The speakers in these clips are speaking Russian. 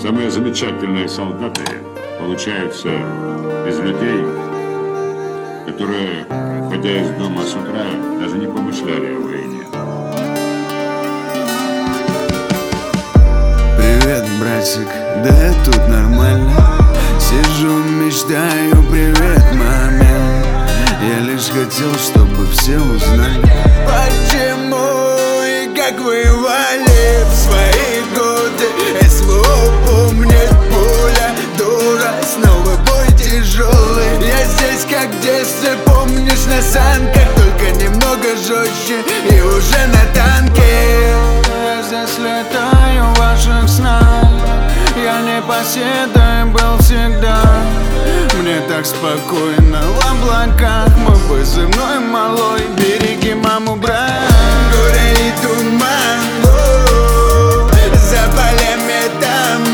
Самые замечательные солдаты получаются из людей, которые, выходя из дома с утра, даже не помышляли о войне. Привет, братик, да я тут нормально. Сижу, мечтаю, привет, маме. Я лишь хотел, чтобы все узнали, почему и как воевали в свои годы. СВО помнит пуля, дура, снова бой тяжелый. Я здесь как в детстве, помнишь, на санках, только немного жестче и уже на танке. Я здесь летаю в ваших снах, я непоседой был всегда. Мне так спокойно в облаках, мой позывной малой. Береги маму, брат. Горе и туман, за полями там,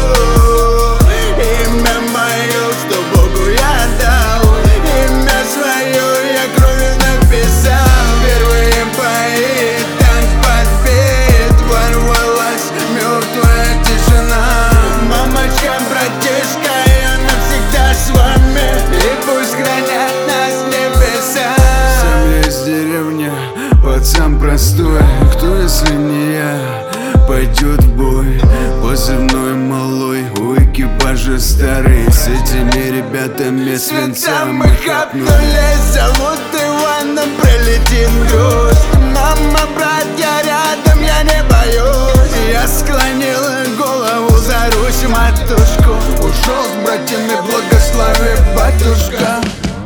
имя мое, что Богу я дал, имя свое я кровью написал. Первые бои, танк подбит, ворвалась мертвая тишина. Мамочка, братишка, я навсегда с вами, и пусть хранят нас небеса. Сам я из деревни, пацан простой, кто если не я пойдет в бой? Позывной малой, у экипажа старый, с этими ребятами свинца мы хапнули. Зовут Иваном, пролетит груз. Мама, брат, я рядом, я не боюсь. Я склонил голову за Русь, матушку. Ушел с братьями, благослови, батюшка.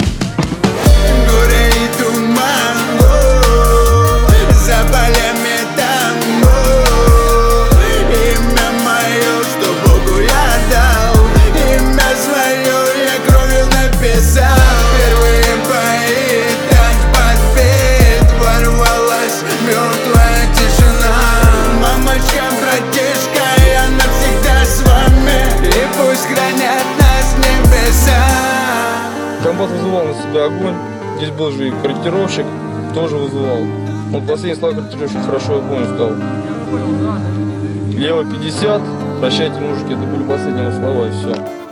Горе и туман, за полями там, имя мое, что Богу я дал, имя свое я кровью написал. Первые бои, танк подбит, ворвалась мертвая тишина. Мамочка, братишка, я навсегда с вами, и пусть хранят нас небеса. Комбат вызывал на себя огонь. Здесь был же и корректировщик, тоже вызывал. Он последний слова корректировщик хорошо, я помню, сказал: лево 50, прощайте, мужики, это были последние слова, и все.